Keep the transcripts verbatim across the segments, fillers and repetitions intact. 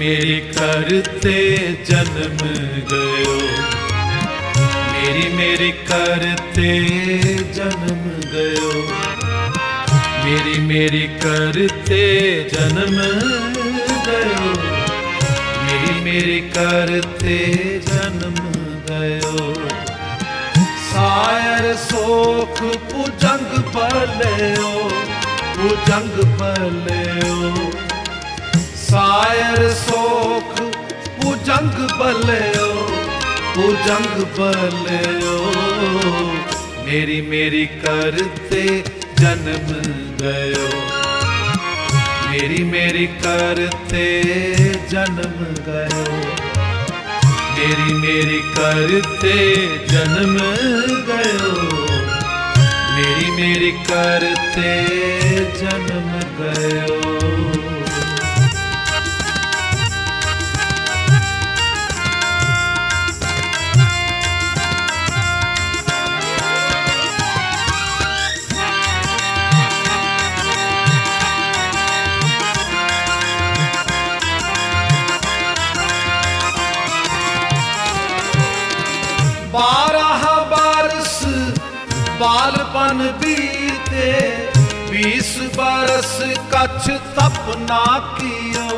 मेरी करते जन्म गयो, मेरी मेरी करते जन्म गयो, मेरी मेरी करते जन्म गयो, मेरी मेरी करते जन्म गयो। सायर सोख पुजंग भलियो, पुजंग भलियो, सायर सोख पुजंग भलियो, पुजंग भलियो, मेरी मेरी करते जन्म गयो, मेरी मेरी करते जन्म गयो, मेरी मेरी करते जन्म गयो, मेरी मेरी करते जन्म गयो। बारह बरस बालपन बीते, बीस बरस कछ तप ना कियो,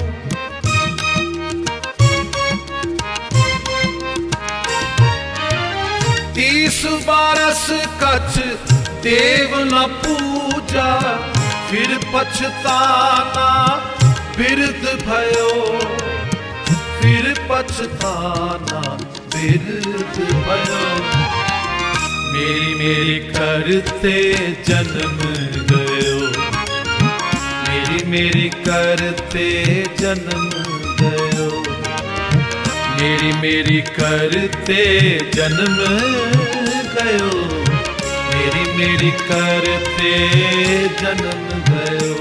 तीस बरस कछ देव न पूजा, फिर पछताना बिरद भयो, फिर पछताना बिरद भयो। मेरी मेरी करते जन्म गयो, मेरी मेरी करते जन्म गयो, मेरी मेरी करते जन्म गयो, मेरी मेरी करते जन्म गयो।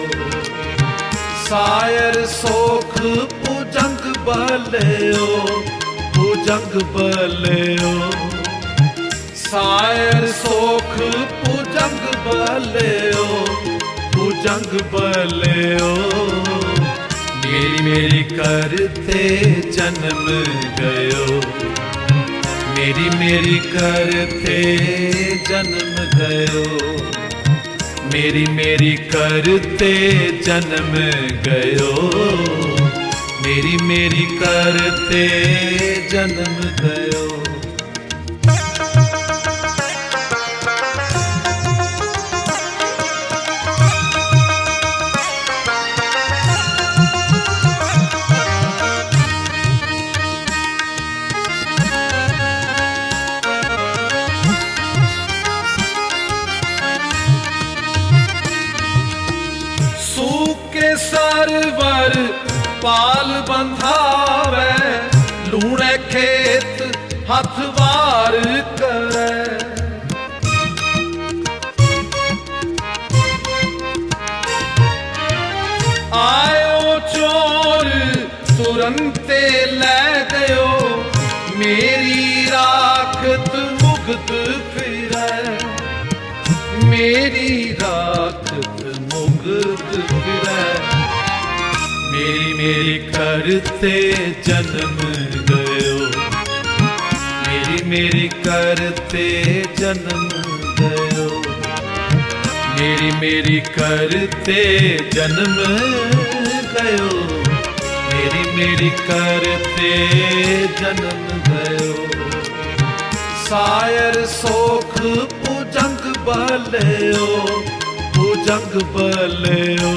सायर सोख पुजंग भलियो, पुजंग भलियो, सायर सोख पुजंग भलियो, पुजंग भलियो, मेरी मेरी करते जन्म गयो, मेरी मेरी करते जन्म गयो, मेरी मेरी करते जन्म गयो, मेरी मेरी करते जन्म गयो। सूके सरवर पाल बंधावे, लूणे खेत हथ वार करे, आयो चोर तुरंते ले गयो, मेरी राखत मुग्ध फिरे, मेरी राखत मुग्ध फिरे। मेरी मेरी करते जन्म गयो, मेरी मेरी करते जन्म गयो, मेरी मेरी करते जन्म गयो, मेरी मेरी करते जन्म गयो। सायर सोख पुजंग भलियो, पुजंग भलियो,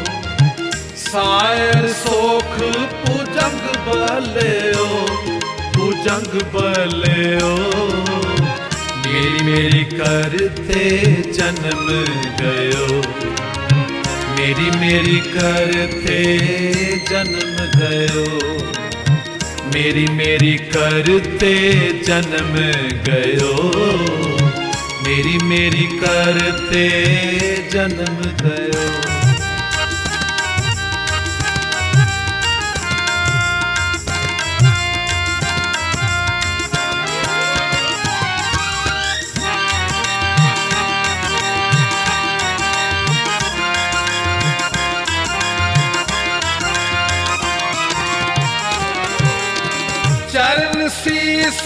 सायर सोख पुजंग भलियो, पुजंग भलियो, मेरी मेरी करते जन्म गयो, मेरी मेरी करते जन्म गयो, मेरी मेरी करते जन्म गयो, मेरी मेरी करते जन्म गयो।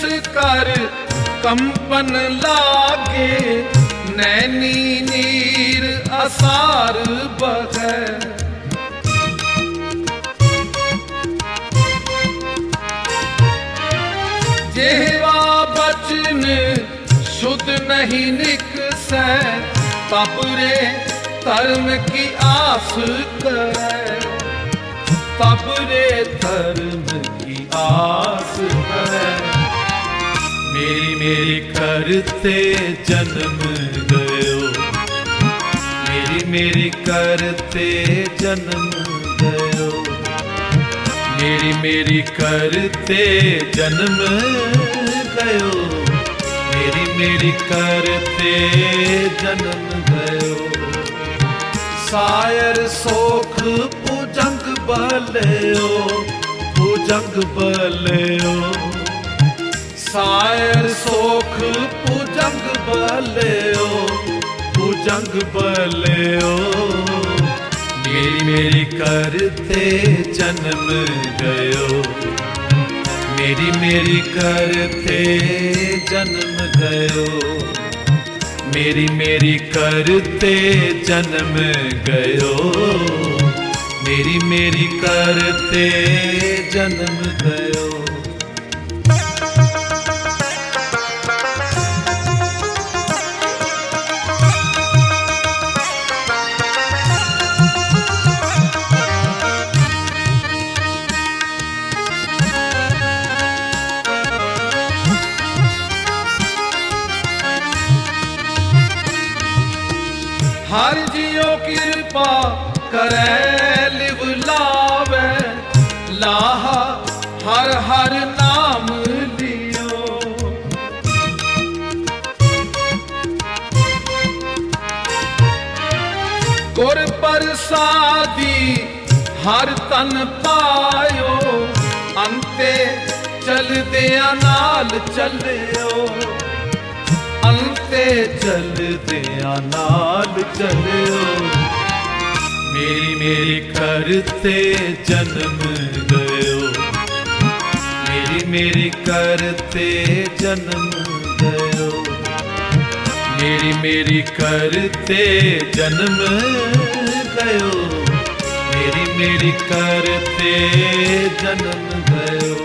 कर कंपन लागे, नैनी नीर असार बहे। जेवा बचन शुद्ध नहीं निकसै, तब रे धर्म की आस करे, तब रे धर्म की आस करे। मेरी मेरी करते जन्म गयो, मेरी मेरी करते जन्म गयो, मेरी मेरी करते जन्म गयो, मेरी मेरी करते जन्म गयो। सायर सोख भुजंग बल्यो, भुजंग बल्यो, सायर सोख भुजंग बल्यो, भुजंग बल्यो। मेरी मेरी करते जन्म गयो, मेरी मेरी करते जन्म गयो, मेरी मेरी करते जन्म गयो, मेरी मेरी करते जन्म गयो। हर जियो कृपा करे लिव लावे, लाहा हर हर नाम लियो। गुर प्रसादी हर तन पायो, अंते चल दिया नाल चलियो, अंते चल दिया नाल चलियो। मेरी मेरी करते जन्म गयो, मेरी मेरी करते जन्म गयो, मेरी मेरी करते जन्म गयो, मेरी मेरी करते जन्म गयो।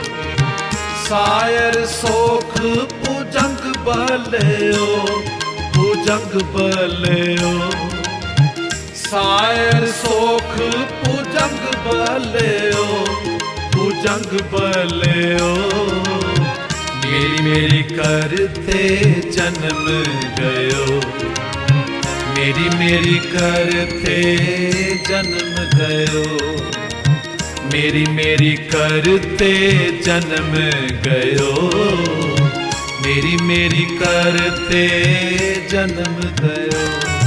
सायर सोख भुजंग बल्यो, भुजंग बल्यो, सायर सोख भुजंग बल्यो, भुजंग बल्यो। मेरी मेरी करते जन्म गयो, मेरी मेरी करते जन्म गयो, मेरी मेरी करते जन्म गयो, मेरी मेरी करते जन्म गयो।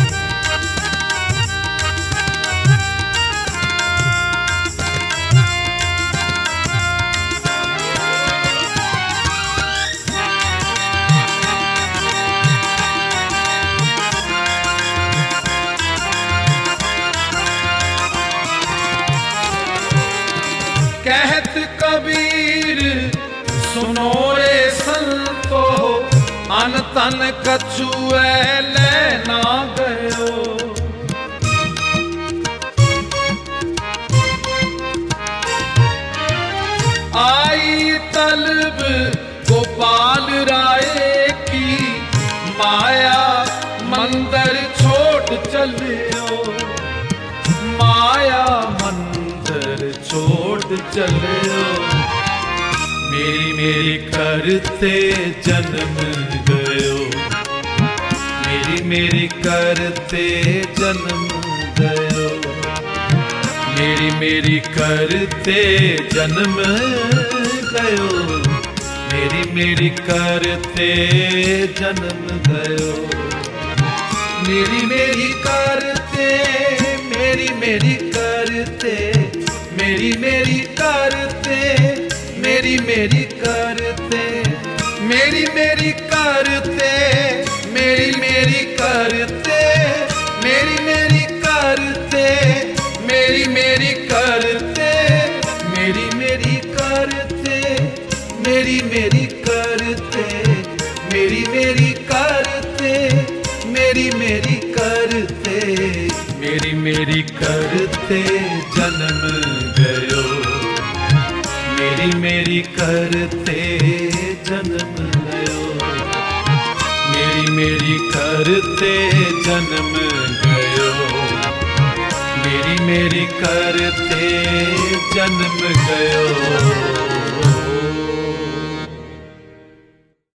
कहत कबीर सुनो रे संतो, अन तन कछुए लेना गयो। आई तलब गोपाल राय की, माया मंदिर छोड़ चलियो, माया मंदिर छोड़ चलियो। मेरी मेरी करते जन्म गयो, मेरी मेरी करते जन्म गयो, मेरी मेरी करते जन्म गयो, मेरी मेरी करते जन्म गयो। मेरी मेरी करते, मेरी मेरी करते, मेरी मेरी करते, मेरी मेरी करते, मेरी मेरी करते, मेरी मेरी करते, मेरी मेरी करते, मेरी मेरी करते, मेरी मेरी करते, मेरी मेरी कर मेरी करते, मेरी मेरी करते, मेरी मेरी करते जन्म गयो, मेरी मेरी करते जन्म गयो, मेरी मेरी करते जन्म गयो, मेरी मेरी करते जन्म गयो।